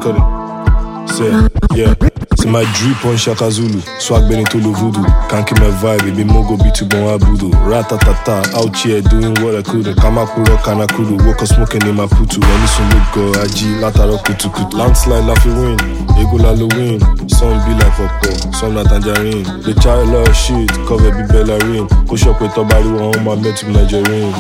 recording. Say, yeah. C'est my drip on Shaka Zulu. Swag Benito le voodoo. Can't keep my vibe, baby Mogo be too bon abudu. Ratatata, out here doing what I couldn't. Kamakuro Kanakuru, woke up smoking in my putu. Any sun look go, Aji, Lataro Kutukut. Landslide, Laffy win, Ego Halloween. Some be like Popo, some not tangerine. The child love shit, cover be Bellarine. Push up with Tobari, on my met to Nigerian.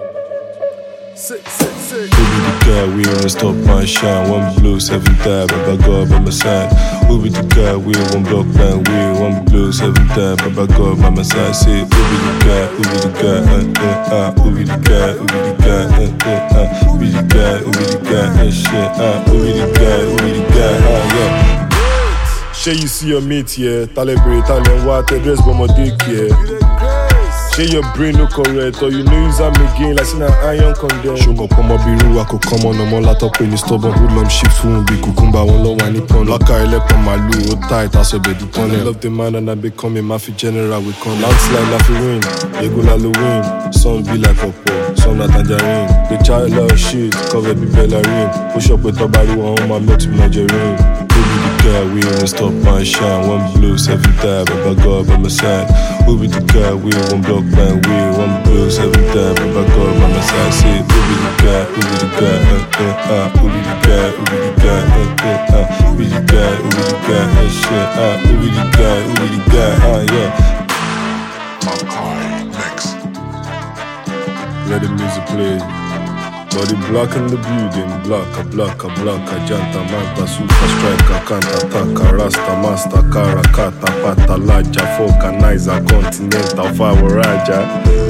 Who be the guy, we won't stop my shine. One blue, 7 die, Baba God by my side. Who be the guy, we won't block blind, we one blue, 7 die, Baba God by my side. Say, who be the guy, who be the guy, who be the guy, who be the guy, who be the guy, who be the guy, shit, who be the guy, who be the guy, yeah. Shay, you see your mate, yeah. Talibre, Italian water, dress by my dick, yeah. Say your brain no correct, or you know use am again like say na iron condemn. Show up on my biru, I could come on my laptop when you stubborn. Hoodlum shift won't be cucumber, one low one nipon. Laka elect on my loo, tight as a bed upon it. Love the man and I become a mafia general with con. Landslide, Laffy win, Ego Halloween. Some be like Popo, some not tangerine. The child love shit, cover be Bellarine. Push up with Tobari, on my met to Nigerian. Who be the guy, we won't stop my shine. One blue, 7 die, Baba God by my side. Who be the guy, we won't block blind, we one blue, 7 die, Baba God by my side. Say, who be the guy, who be the guy, who be the guy, who be the guy, who be the guy, who be the guy, shit, who be the guy, who be the guy, yeah. Let the music play. Body black in the building, black, a janta, manta, super striker, canta, taka, rasta, master, karakata, patalaja, foca, niza, continental, favor, raja.